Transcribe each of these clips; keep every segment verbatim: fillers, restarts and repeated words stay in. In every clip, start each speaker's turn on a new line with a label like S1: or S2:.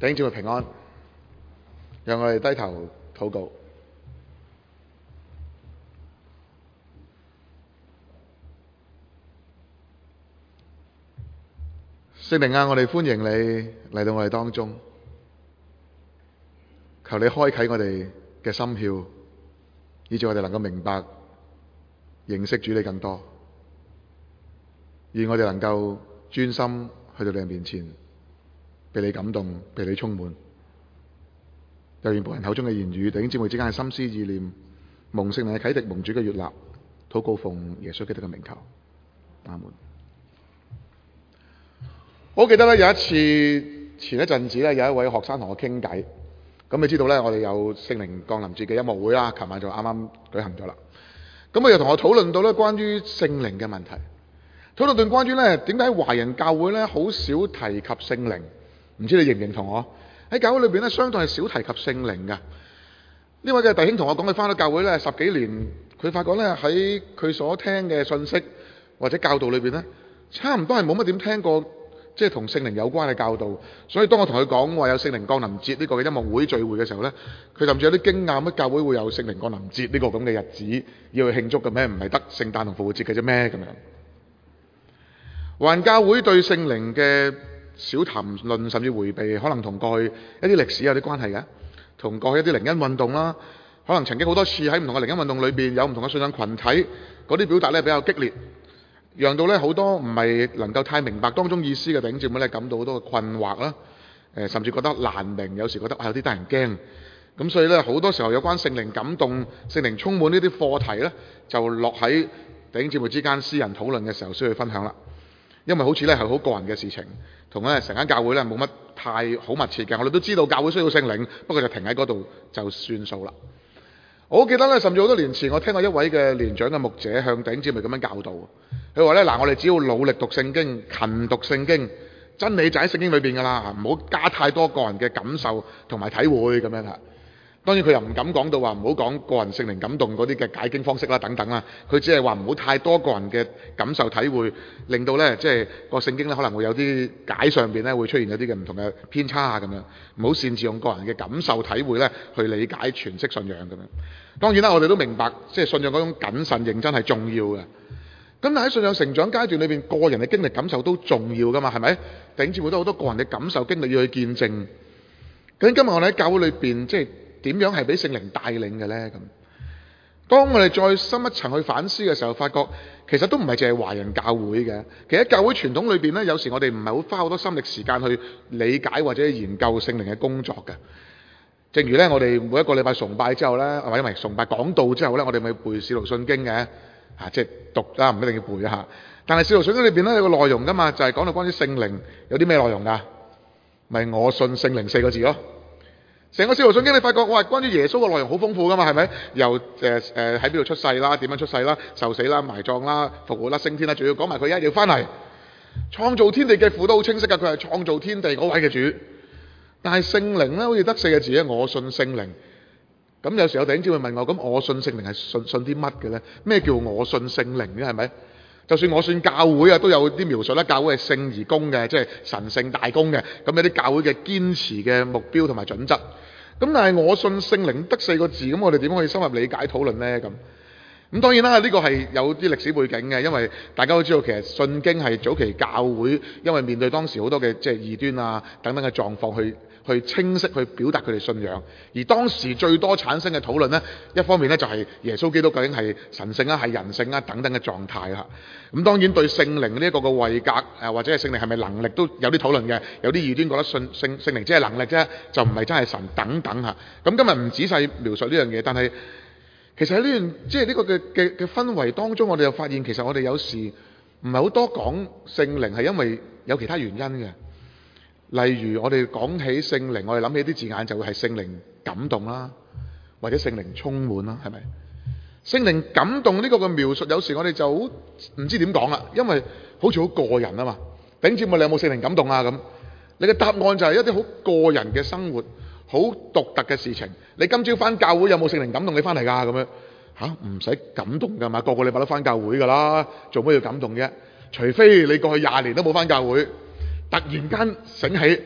S1: 弟兄姊妹平安，讓我哋低頭禱告。聖靈啊，我哋歡迎你嚟到我哋當中，求你開啟我哋嘅心竅，以致我哋能夠明白、認識主你更多，而我哋能夠專心去到你嘅面前，被你感動，被你充滿。又願僕人口中嘅言語，弟兄姊妹之間嘅心思意念，蒙聖靈嘅啟迪，蒙主嘅悅納，禱告奉耶穌基督嘅名求，阿門。我記得咧有一次前一陣子咧，有一位學生同我傾偈。咁你知道咧，我哋有聖靈降臨節嘅音樂會啦，琴晚就啱啱舉行咗啦。咁佢又同我討論到咧關於聖靈嘅問題，討論到關於咧點解華人教會咧好少提及聖靈？唔知你認唔認同我？喺教會裏邊咧，相對係少提及聖靈嘅。呢位嘅弟兄同我講，佢翻到教會咧十幾年，佢發覺咧喺佢所聽嘅信息或者教導裏邊咧，差唔多係冇乜點聽過。即係同聖靈有關嘅教導，所以當我同佢講話有聖靈降臨節呢個嘅音樂會聚會嘅時候呢，佢甚至有啲驚訝，乜教會會有聖靈降臨節呢個咁嘅日子要去慶祝嘅咩？唔係得聖誕同復活節嘅啫咩？咁樣，華人教會對聖靈嘅少談論甚至迴避，可能同過去一啲歷史有啲關係嘅，同過去一啲靈恩運動啦，可能曾經好多次喺唔同嘅靈恩運動裏邊有唔同嘅信仰群體嗰啲表達呢比較激烈。讓到咧好多唔係能夠太明白當中意思嘅弟兄姊妹咧，感到好多嘅困惑啦，誒甚至覺得難明，有時覺得啊有啲得人驚。咁所以咧好多時候有關聖靈感動、聖靈充滿呢啲課題咧，就落喺弟兄姊妹之間私人討論嘅時候需要分享啦。因為好似咧係好個人嘅事情，同咧成間教會咧冇乜太好密切嘅。我哋都知道教會需要聖靈，不過就停喺嗰度就算數啦。我記得咧，甚至好多年前我聽過一位嘅年長嘅牧者向弟兄姊妹咁樣教導。佢話咧嗱，我哋只要努力讀聖經、勤讀聖經，真理就喺聖經裏邊噶啦，唔好加太多個人嘅感受同埋體會咁樣啦。當然佢又唔敢講到話唔好講個人聖靈感動嗰啲嘅解經方式啦等等啦。佢只係話唔好太多個人嘅感受體會，令到咧即係個聖經咧可能會有啲解上邊咧會出現有啲嘅唔同嘅偏差啊咁樣。唔好擅自用個人嘅感受體會咧去理解詮釋信仰咁樣。當然啦，我哋都明白即係信仰嗰種謹慎認真係重要嘅。咁但喺信仰成長階段裏邊，個人嘅經歷感受都重要噶嘛，係咪？弟兄姊妹都好多個人嘅感受經歷要去見證。究竟今日我哋喺教會裏邊，即係點樣係俾聖靈帶領嘅咧？咁當我哋再深一層去反思嘅時候，發覺其實都唔係淨係華人教會嘅。其實喺教會傳統裏邊咧，有時我哋唔係好花好多心力時間去理解或者研究聖靈嘅工作嘅。正如咧，我哋每一個禮拜崇拜之後咧，或者唔係崇拜講道之後咧，我哋咪背《使徒信經》嘅。啊，即係讀啦，唔一定要背一下。但係《使徒信經》裏邊咧有個內容噶嘛，就係、是、講到關於聖靈有啲咩內容噶？咪、就是、我信聖靈四個字咯。成個《使徒信經》你發覺哇，關於耶穌嘅內容好豐富噶嘛，係咪？由誒誒喺邊度出世啦，點樣出世啦，受死啦，埋葬啦，復活啦，升天啦，仲要講埋佢一要翻嚟創造天地嘅父都好清晰噶，佢係創造天地嗰位嘅主。但係聖靈咧，好似得四個字咧，我信聖靈。咁有時候弟兄姊妹問我，咁我信聖靈係信信啲乜嘅咧？咩叫我信聖靈咧？係咪？就算我信教會啊，都有啲描述啦。教會係聖而公嘅，即係神聖大公嘅。咁有啲教會嘅堅持嘅目標同埋準則。咁但係我信聖靈得四個字，咁我哋點可以深入理解討論咧？咁咁當然啦，呢個係有啲歷史背景嘅，因為大家都知道其實信經係早期教會因為面對當時好多嘅即係異端啊等等嘅狀況去。去清晰去表達佢哋信仰，而當時最多產生嘅討論呢，一方面呢就係耶穌基督究竟係神性啊、係人性啊等等嘅狀態啦。咁當然對聖靈呢一個嘅位格誒，或者係聖靈係咪能力都有啲討論嘅。有啲異端覺得信聖聖靈只係能力啫，就唔係真係神等等嚇。咁今日唔仔細描述呢樣嘢，但係其實喺呢樣即係呢個嘅嘅嘅氛圍當中，我哋又發現其實我哋有時唔係好多講聖靈係因為有其他原因嘅。例如我哋講起聖靈，我哋諗起啲字眼就會係聖靈感動啦，或者聖靈充滿啦，係咪？聖靈感動呢個嘅描述，有時我哋就好唔知點講啦，因為好似好個人啊嘛。頂住問你有冇聖靈感動啊？咁你嘅答案就係一啲好個人嘅生活，好獨特嘅事情。你今朝翻教會有冇聖靈感動你翻嚟㗎？咁樣吓唔使感動㗎嘛，個個禮拜都翻教會㗎啦，做咩要感動啫？除非你過去廿年都冇翻教會。突然間醒起，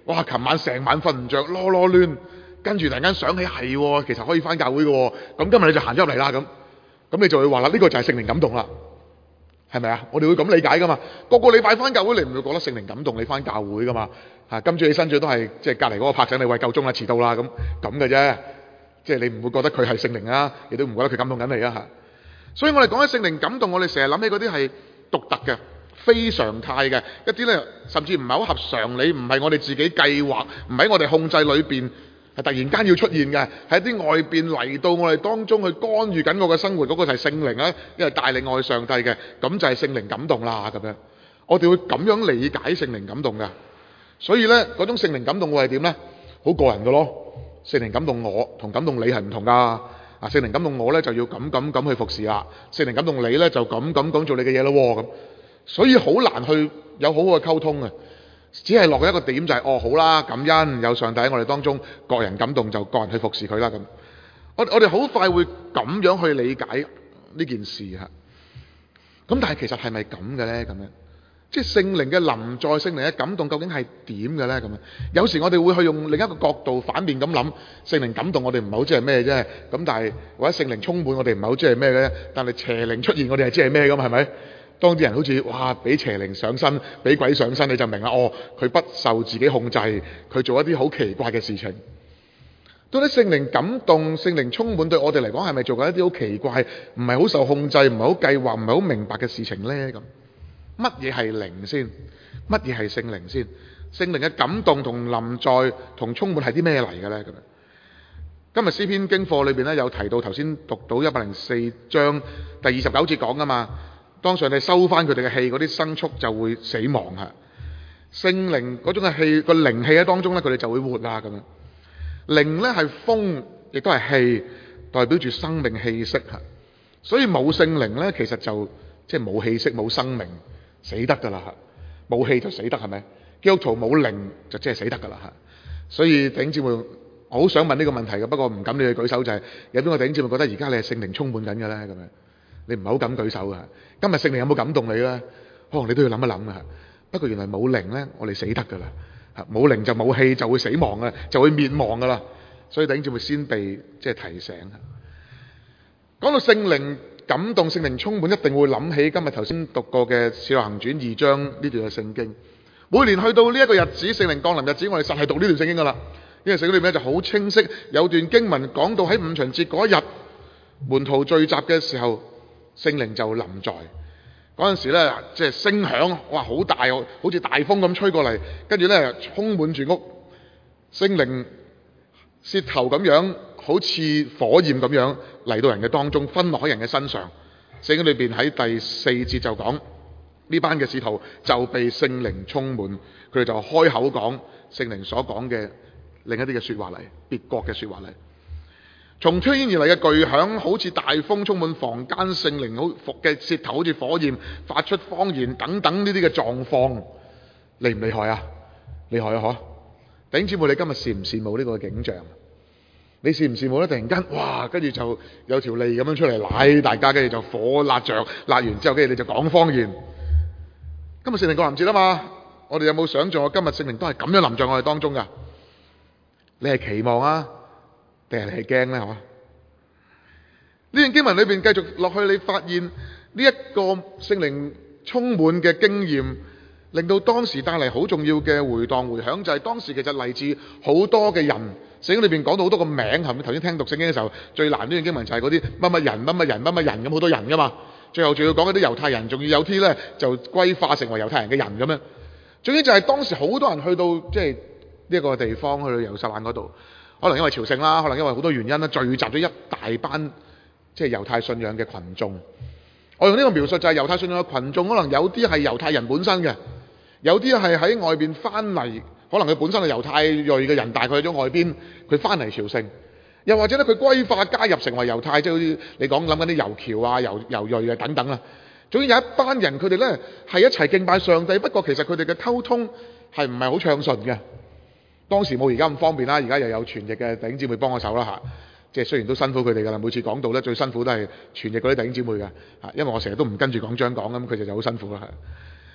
S1: 哇！琴晚成晚瞓唔着，囉囉攣，跟住突然間想起係喎，其實可以翻教會嘅喎，咁今日你就行咗入嚟啦咁，咁你就會話啦，呢個就係聖靈感動啦，係咪啊？我哋會咁理解噶嘛？個個禮拜翻教會，你唔會覺得聖靈感動你翻教會噶嘛？嚇，今朝起身最都係即係隔離嗰個拍醒你，喂，夠鐘啦，遲到啦咁咁嘅啫，即係你唔會覺得佢係聖靈啊，亦都唔覺得佢感動緊你啊嚇。所以我哋講起聖靈感動，我哋成日諗起嗰啲係獨特嘅、非常態嘅一啲咧，甚至唔係好合常理，唔係我哋自己計劃，唔喺我哋控制裏邊，係突然間要出現嘅，係一啲外邊嚟到我哋當中去干預緊我嘅生活，嗰、那個就係聖靈啊，因為帶領我去上帝嘅，咁就係聖靈感動啦咁樣。我哋會咁樣理解聖靈感動嘅。所以咧，嗰種聖靈感動會係點咧？好個人嘅咯。聖靈感動我同感動你係唔同噶。啊，聖靈感動我咧就要咁咁咁去服侍啦。聖靈感動你咧就咁咁咁做你嘅嘢咯咁。所以好難去有好好嘅溝通啊。只係落一個點就係、是、哦好啦，感恩有上帝喺我哋當中，各人感動就各人去服侍佢啦咁。我我哋好快會咁樣去理解呢件事嚇。咁但係其實係咪咁嘅咧？咁樣即係聖靈嘅臨在，聖靈嘅感動究竟係點嘅咧？咁樣有時我哋會去用另一個角度反面咁諗，聖靈感動我哋唔係好知係咩啫。咁但係或者聖靈充滿我哋唔係好知係咩嘅，但係邪靈出現我哋係知係咩咁係咪？當啲人好似哇俾邪靈上身，俾鬼上身，你就明啦。哦，佢不受自己控制，佢做一啲好奇怪嘅事情。到底聖靈感動、聖靈充滿對我哋嚟講係咪做緊一啲好奇怪、唔係好受控制、唔係好計劃、唔係好明白嘅事情呢？咁乜嘢係靈先？乜嘢係聖靈先？聖靈嘅感動同臨在同充滿係啲咩嚟嘅呢？咁今日詩篇經課裏邊咧有提到，頭先讀到一百零四章第二十九節講噶嘛。當上帝收翻佢哋嘅氣，嗰啲牲畜就會死亡啊！聖靈嗰種嘅氣，個靈氣喺當中咧，佢哋就會活啊咁樣。靈咧係風，亦都係氣，代表住生命氣息嚇。所以冇聖靈咧，其實就即係冇氣息、冇生命，死得噶啦嚇。冇氣就死得係咪？基督徒冇靈就即係死得噶啦嚇。所以弟兄姊妹，我好想問呢個問題嘅，不過唔敢你去舉手，就係、是、有邊個弟兄姊妹覺得而家你係聖靈充滿緊嘅咧咁樣？你唔係好敢舉手啊！今日聖靈有冇感動你咧？可能你都要諗一諗啊！不過原來冇靈咧，我哋死得噶啦！冇靈就冇氣，就會死亡啊，就會滅亡噶啦！所以弟兄姊妹先被即係提醒。講到聖靈感動、聖靈充滿，一定會諗起今日頭先讀過嘅《使徒行傳》二章呢段嘅聖經。每年去到呢一個日子，聖靈降臨日子，我哋實係讀呢段聖經噶啦。因為聖經裏面就好清晰，有段經文講到喺五旬節嗰一日，門徒聚集嘅時候，聖靈就臨在嗰陣時咧，即係聲響，哇，好大，好似大風咁吹過嚟，跟住咧充滿住屋，聖靈舌頭咁樣，好似火焰咁樣嚟到人嘅當中，分落喺人嘅身上。聖經裏邊喺第四節就講呢班嘅使徒就被聖靈充滿，佢哋就開口講聖靈所講嘅另一啲嘅說話嚟，別國嘅說話嚟。從天而嚟嘅巨響，好似大風充滿房間，聖靈好服嘅舌頭好似火焰，發出方言等等呢啲嘅狀況，厲唔厲害啊？厲害啊！嗬，弟兄姊妹，你今日羨唔羨慕呢個景象？你羨唔羨慕咧？突然間，哇，跟住就有條脷咁樣出嚟舐大家，跟住就火辣着，辣完之後，跟住你就講方言。今日聖靈降臨節啊嘛，我哋有冇想象我今日聖靈都係咁樣臨在我哋當中噶？你係期望啊？定係你係驚咧？嗬？呢段經文裏邊繼續落去，你發現呢一個聖靈充滿嘅經驗，令到當時帶嚟好重要嘅回盪回響，就係、是、當時其實嚟自好多嘅人。聖經裏邊講到好多個名，係咪？頭先聽讀聖經嘅時候，最難呢段經文就係嗰啲乜乜人、乜乜人、乜乜人咁，好多人噶嘛。最後仲要講嗰啲猶太人，仲要有啲咧就歸化成為猶太人嘅人咁樣。總之就係當時好多人去到即係呢一個地方，去到耶路撒冷嗰度。可能因為朝聖啦，可能因為好多原因啦，聚集咗一大班即係猶太信仰嘅群眾。我用呢個描述就係猶太信仰嘅群眾，可能有啲係猶太人本身嘅，有啲係喺外邊翻嚟，可能佢本身係猶太裔嘅人，大概去咗外邊，佢翻嚟朝聖，又或者咧佢歸化加入成為猶太，即係好似你講諗緊啲猶僑啊、猶猶裔啊等等啦。總之有一班人，佢哋咧係一齊敬拜上帝，不過其實佢哋嘅溝通係唔係好暢順嘅。當時冇而家咁方便啦，而家又有傳譯嘅弟兄姊妹幫我手啦嚇，即係雖然都辛苦佢哋噶啦，每次講到咧最辛苦都係傳譯嗰啲弟兄姊妹嘅嚇，因為我成日都唔跟住講章講咁，佢哋就好辛苦啦嚇。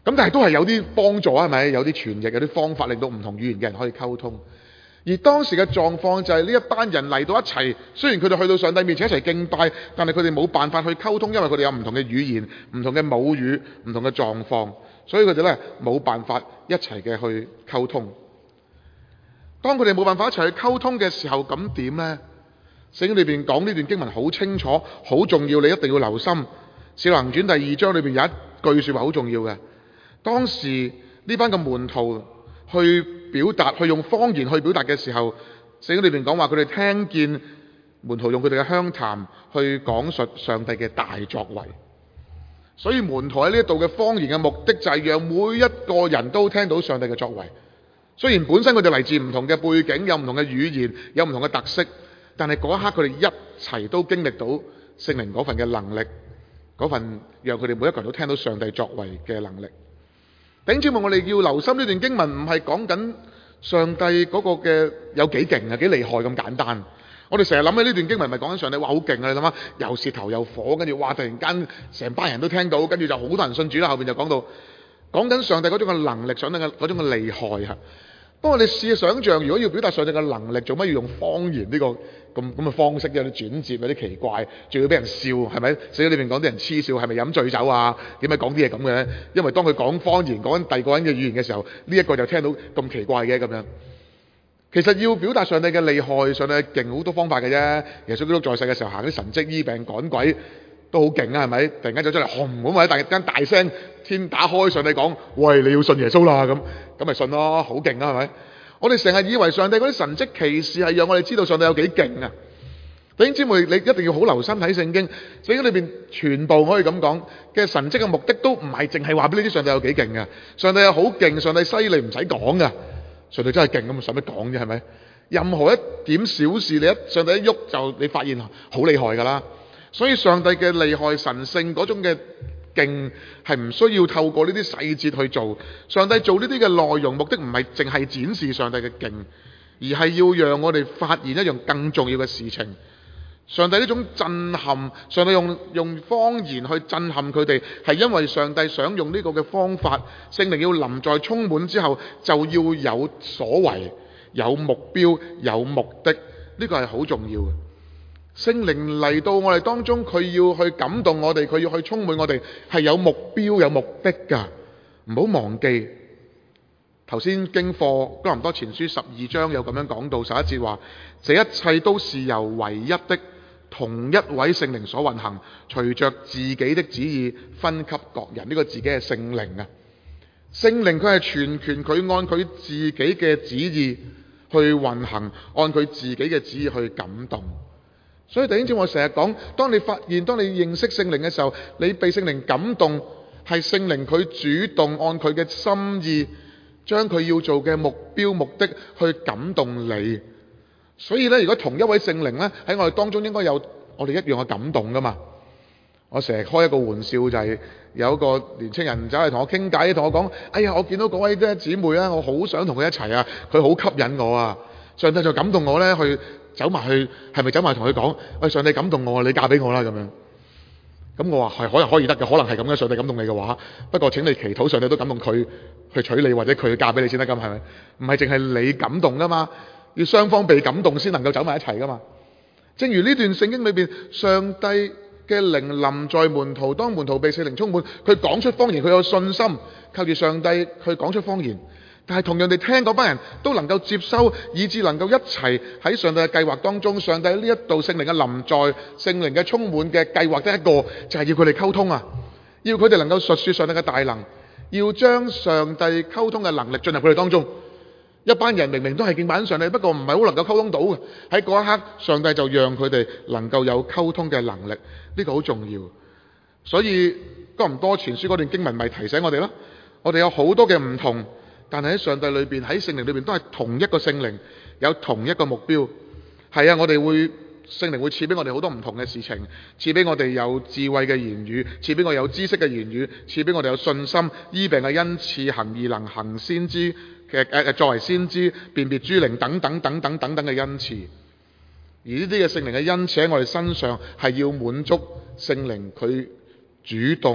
S1: 咁但係都係有啲幫助啊，係咪？有啲傳譯，有啲方法令到唔同語言嘅人可以溝通。而當時嘅狀況就係呢一班人嚟到一齊，雖然佢哋去到上帝面前一齊敬拜，但係佢哋冇辦法去溝通，因為佢哋有唔同嘅語言、唔同嘅母語、唔同嘅狀況，所以佢哋咧冇辦法一齊嘅去溝通。當佢哋冇辦法一齊去溝通嘅時候，咁點呢？聖經裏邊講呢段經文好清楚、好重要，你一定要留心。使徒行傳第二章裏邊有一句說話好重要嘅。當時呢班嘅門徒去表達，去用方言去表達嘅時候，聖經裏邊講話佢哋聽見門徒用佢哋嘅鄉談去講述上帝嘅大作為。所以門徒喺呢一度嘅方言嘅目的就係讓每一個人都聽到上帝嘅作為。雖然本身佢哋嚟自唔同嘅背景，有唔同嘅語言，有唔同嘅特色，但係嗰一刻佢哋一齊都經歷到聖靈嗰份嘅能力，嗰份讓佢哋每一個人都聽到上帝作為嘅能力。弟兄姊妹，我哋要留心呢段經文唔係講緊上帝嗰個嘅有幾勁啊，幾厲害咁簡單。我哋成日諗起呢段經文，咪講緊上帝話好勁啊！你諗下，又舌頭又火，跟住哇，突然間成班人都聽到，跟住就好多人信主啦。後邊就講到講緊上帝嗰種嘅能力，上帝嘅嗰種嘅厲害啊！不過你試下想像，如果要表達上帝嘅能力，做乜要用方言呢個咁咁嘅方式？有啲轉折，有啲奇怪，仲要俾人笑，係咪？聖經裏邊講啲人黐笑，係咪飲醉酒啊？點解講啲嘢咁嘅咧？因為當佢講方言，講緊第二個人嘅語言嘅時候，呢一個就聽到咁奇怪嘅咁樣。其實要表達上帝嘅厲害，上帝勁好多方法嘅啫。耶穌基督在世嘅時候行啲神蹟醫病趕鬼都好勁啊，係咪？突然間走出嚟轟咁或者突然間大聲天打開，上帝講：喂，你要信耶穌啦！咁咁咪信咯，好勁啊，係咪？我哋成日以為上帝嗰啲神蹟奇事係讓我哋知道上帝有幾勁啊！弟兄姊妹，你一定要好留心睇聖經，聖經裏邊全部可以咁講嘅神蹟嘅目的都唔係淨係話俾你知上帝有幾勁嘅。上帝有好勁，上帝犀利唔使講噶，上帝真係勁咁，使乜講啫？係咪？任何一點小事，你一上帝一喐就你發現好厲害噶啦。所以上帝嘅厲害神聖嗰種嘅勁係唔需要透過呢啲細節去做。上帝做呢啲嘅內容目的唔係淨係展示上帝嘅勁，而係要讓我哋發現一樣更重要嘅事情。上帝呢種震撼，上帝用用方言去震撼佢哋，係因為上帝想用呢個嘅方法，聖靈要臨在充滿之後，就要有所為、有目標、有目的，呢個係好重要嘅。聖靈嚟到我哋當中，佢要去感動我哋，佢要去充滿我哋，係有目標有目的㗎。唔好忘記頭先經課哥林多前書十二章有咁樣講到十一節話，這一切都是由唯一的同一位聖靈所運行，隨着自己的旨意分給各人。呢個自己係聖靈啊，聖靈佢係全權，佢按佢自己嘅旨意去運行，按佢自己嘅旨意去感動。所以弟兄姊妹，我成日講，當你發現，當你認識聖靈嘅時候，你被聖靈感動，係聖靈佢主動按佢嘅心意，將佢要做嘅目標目的去感動你。所以咧，如果同一位聖靈咧喺我哋當中，應該有我哋一樣嘅感動噶嘛。我成日開一個玩笑，就係有一個年青人走嚟同我傾偈，同我講：哎呀，我見到嗰位咧姊妹咧，我好想同佢一齊啊，佢好吸引我啊。上帝就感動我咧去。走埋去，係咪走埋同佢講？喂，上帝感動我，你嫁俾我啦咁樣。咁我話係可能可以得嘅，可能係咁嘅。上帝感動你嘅話，不過請你祈禱，上帝都感動佢去娶你，或者佢嫁俾你先得㗎，係咪？唔係淨係你感動㗎嘛，要雙方被感動先能夠走埋一齊㗎嘛。正如呢段聖經裏邊，上帝嘅靈臨在門徒，當門徒被聖靈充滿，佢講出方言，佢有信心，靠住上帝佢講出方言。但係同樣地聽嗰班人都能夠接收，以致能夠一齊喺上帝嘅計劃當中。上帝呢一度聖靈嘅臨在，聖靈嘅充滿嘅計劃得一個，就係要佢哋溝通啊！要佢哋能夠述說上帝嘅大能，要將上帝溝通嘅能力進入佢哋當中。一班人明明都係敬拜緊上帝，不過唔係好能夠溝通到嘅。喺嗰一刻，上帝就讓佢哋能夠有溝通嘅能力，呢個好重要。所以哥林多前書嗰段經文咪提醒我哋咯，我哋有好多嘅唔同。但係喺上帝裏邊，喺聖靈裏邊都係同一個聖靈，有同一個目標。係啊，我哋會聖靈會賜俾我哋好多唔同嘅事情，賜俾我哋有智慧嘅言語，賜俾我哋有知識嘅言語，賜俾我哋有信心、醫病嘅恩賜、行異能、行先知嘅誒作為先知、辨別諸靈等等等等等等嘅恩賜。而呢啲嘅聖靈嘅恩賜喺我哋身上係要滿足聖靈佢主動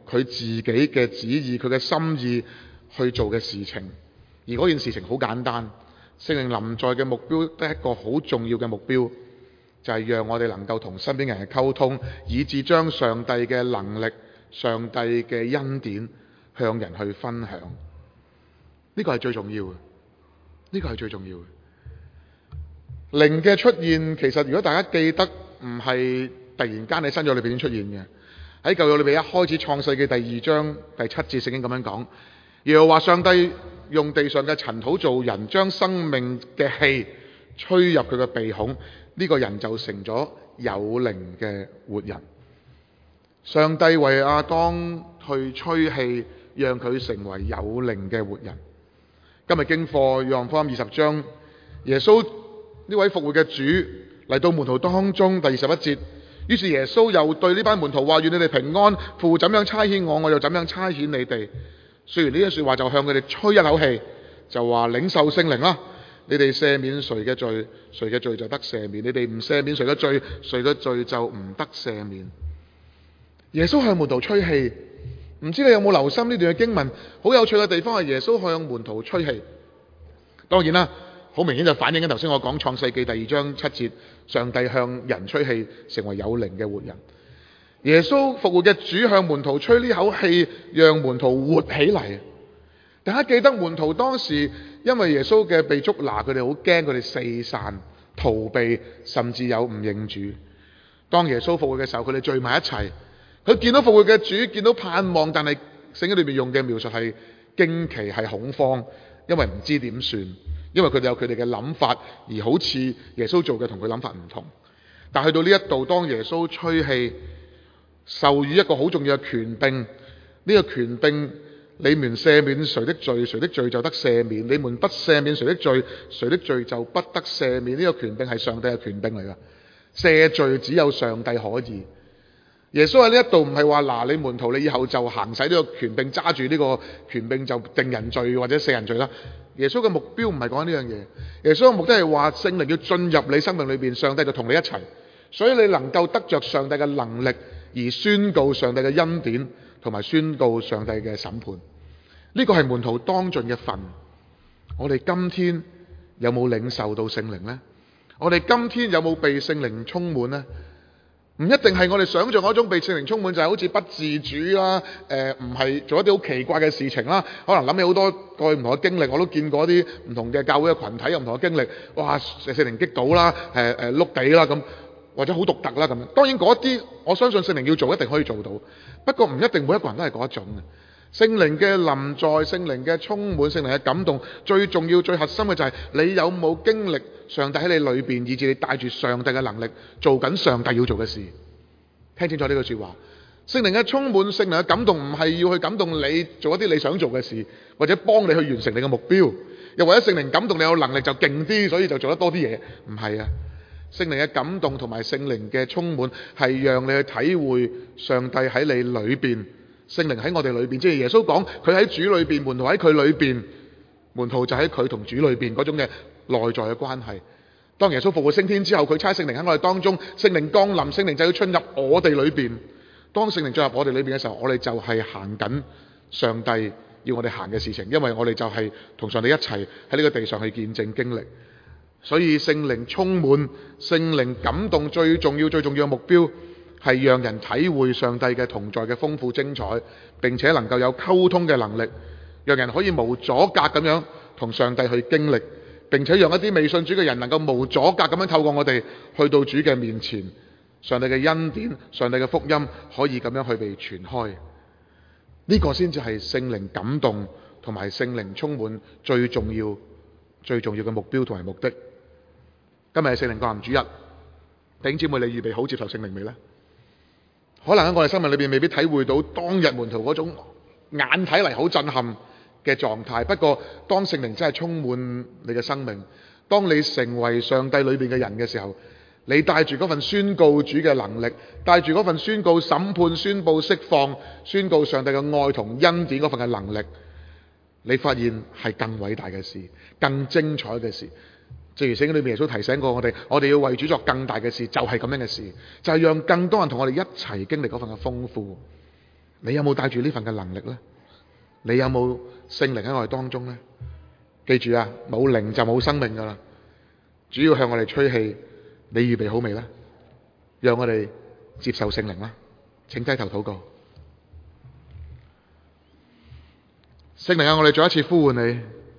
S1: 佢自己嘅旨意、佢嘅心意去做嘅事情。而嗰件事情好簡單，聖靈臨在嘅目標都係一個好重要嘅目標，就係讓我哋能夠同身邊人嘅溝通，以致將上帝嘅能力、上帝嘅恩典向人去分享。呢個係最重要嘅，呢個係最重要嘅。靈嘅出現，其實如果大家記得，唔係突然間喺新約裏邊出現嘅。喺舊約裏邊一開始創世紀第二章第七節聖經咁樣講，耶和華上帝用地上嘅塵土造人，將生命嘅氣吹入佢嘅鼻孔，呢、這個人就成咗有靈嘅活人。上帝為亞當去吹氣，讓佢成為有靈嘅活人。今日經課約翰福音二十章，耶穌呢位復活嘅主嚟到門徒當中，第二十一節。於是耶穌又對呢班門徒話：願你哋平安，父怎樣差遣我，我又怎樣差遣你哋。說完呢啲說話，就向佢哋吹一口氣，就話領受聖靈啦。你哋赦免誰嘅罪，誰嘅罪就得赦免；你哋唔赦免誰嘅罪，誰嘅罪就唔得赦免。耶穌向門徒吹氣，唔知你有冇留心呢段嘅經文？好有趣嘅地方係耶穌向門徒吹氣。當然啦，好明顯就反映緊頭先我講創世記第二章七節，上帝向人吹氣，成為有靈嘅活人。耶穌復活嘅主向門徒吹呢口氣，讓門徒活起嚟。大家記得門徒當時因為耶穌嘅被捉拿，佢哋好驚，佢哋四散逃避，甚至有唔認主。當耶穌復活嘅時候，佢哋聚埋一齊，佢見到復活嘅主，見到盼望，但係聖經裏面用嘅描述係驚奇，係恐慌，因為唔知點算，因為佢哋有佢哋嘅諗法，而好似耶穌做嘅同佢諗法唔同。但去到呢一度，當耶穌吹氣，授予一個好重要嘅權柄，呢、這個權柄，你們赦免誰的罪，誰的罪就得赦免；你們不赦免誰的罪，誰的罪就不得赦免。呢、這個權柄係上帝嘅權柄嚟㗎，赦罪只有上帝可以。耶穌喺呢一度唔係話嗱，你門徒你以後就行使呢個權柄，揸住呢個權柄就定人罪或者赦人罪啦。耶穌嘅目標唔係講緊呢樣嘢，耶穌嘅目的係話聖靈要進入你生命裏邊，上帝就同你一齊，所以你能夠得着上帝嘅能力，而宣告上帝嘅恩典，同埋宣告上帝嘅審判。呢個係門徒當盡嘅份。我哋今天有冇領受到聖靈呢？我哋今天有冇被聖靈充滿呢？唔一定係我哋想象嗰種被聖靈充滿，就係好似不自主啦，誒唔係做一啲好奇怪嘅事情啦。可能諗起好多過去唔同嘅經歷，我都見過啲唔同嘅教會嘅群體有唔同嘅經歷。哇，聖靈擊倒啦，誒誒碌地啦咁，或者好獨特啦咁。當然嗰啲我相信聖靈要做一定可以做到，不過唔一定每一個人都係嗰一種嘅。聖靈嘅臨在、聖靈嘅充滿、聖靈嘅感動，最重要、最核心嘅就係你有冇經歷上帝喺你裏邊，以致你帶住上帝嘅能力做緊上帝要做嘅事。聽清楚呢句說話，聖靈嘅充滿、聖靈嘅感動，唔係要去感動你做一啲你想做嘅事，或者幫你去完成你嘅目標，又或者聖靈感動你有能力就勁啲，所以就做得多啲嘢。唔係啊，聖靈嘅感動同埋聖靈嘅充滿，係讓你去體會上帝喺你裏邊。聖靈喺我哋裏邊，即係耶穌講佢喺主裏邊，門徒喺佢裏邊，門徒就喺佢同主裏邊嗰種嘅內在嘅關係。當耶穌復活升天之後，佢差聖靈喺我哋當中，聖靈降臨，聖靈就要進入我哋裏邊。當聖靈進入我哋裏邊嘅時候，我哋就係行緊上帝要我哋行嘅事情，因為我哋就係同上帝一齊喺呢個地上去見證經歷。所以聖靈充滿、聖靈感動，最重要、最重要嘅目標，係讓人體會上帝嘅同在嘅豐富精彩，並且能夠有溝通嘅能力，讓人可以無阻隔咁樣同上帝去經歷，並且讓一啲未信主嘅人能夠無阻隔咁樣透過我哋去到主嘅面前，上帝嘅恩典、上帝嘅福音可以咁樣去被傳開。呢個先至係聖靈感動同埋聖靈充滿最重要、最重要嘅目標同埋目的。今日係聖靈降臨主日，弟兄姊妹，你預備好接受聖靈未呢？可能喺我哋生命裏邊未必體會到當日門徒嗰種眼睇嚟好震撼嘅狀態，不過當聖靈真係充滿你嘅生命，當你成為上帝裏邊嘅人嘅時候，你帶住嗰份宣告主嘅能力，帶住嗰份宣告審判、宣布釋放、宣告上帝嘅愛同恩典嗰份嘅能力，你發現係更偉大嘅事，更精彩嘅事。正如聖經裏面耶穌提醒過我哋，我哋要為主作更大嘅事，就係咁樣嘅事，就係讓更多人同我哋一齊經歷嗰份嘅豐富。 你有冇帶住呢份嘅能力呢？你有冇聖靈喺我哋當中呢？記住啊，冇靈就冇生命噶啦。主要向我哋吹氣，你預備好未呢？讓我哋接受聖靈啦。請低頭禱告。聖靈啊，我哋再一次呼喚你，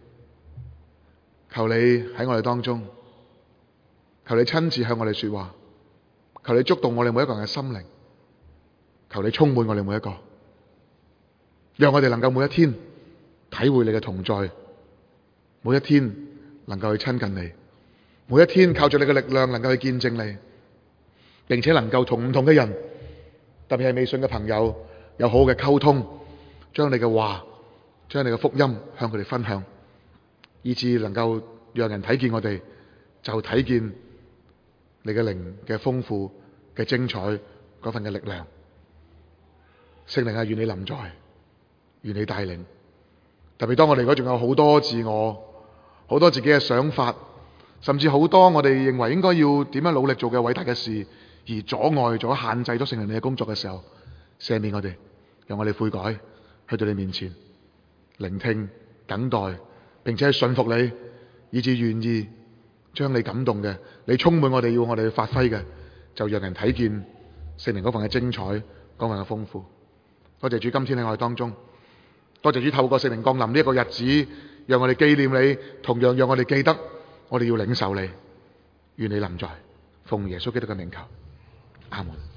S1: 求你喺我哋當中，求你親自向我哋說話，求你觸動我哋每一個人嘅心靈，求你充滿我哋每一個，讓我哋能夠每一天體會你嘅同在，每一天能夠去親近你，每一天靠住你嘅力量能夠去見證你，並且能夠同唔同嘅人，特別係未信嘅朋友有好好嘅溝通，將你嘅話，將你嘅福音向佢哋分享，以致能夠讓人睇見我哋，就睇見你嘅靈嘅豐富嘅精彩嗰份嘅力量。聖靈啊，願你臨在，願你帶領。特別當我哋如果仲有好多自我、好多自己嘅想法，甚至好多我哋認為應該要點樣努力做嘅偉大嘅事，而阻礙咗、限制咗聖靈你嘅工作嘅時候，赦免我哋，讓我哋悔改，去到你面前聆聽、等待，並且信服你，以致願意將你感動嘅、你充滿我哋要我哋去發揮嘅，就讓人睇見聖靈嗰份嘅精彩、嗰份嘅豐富。多謝主今天喺我哋當中，多謝主透過聖靈降臨呢一個日子，讓我哋紀念你，同樣讓我哋記得我哋要領受你。願你臨在，奉耶穌基督嘅名求，阿門。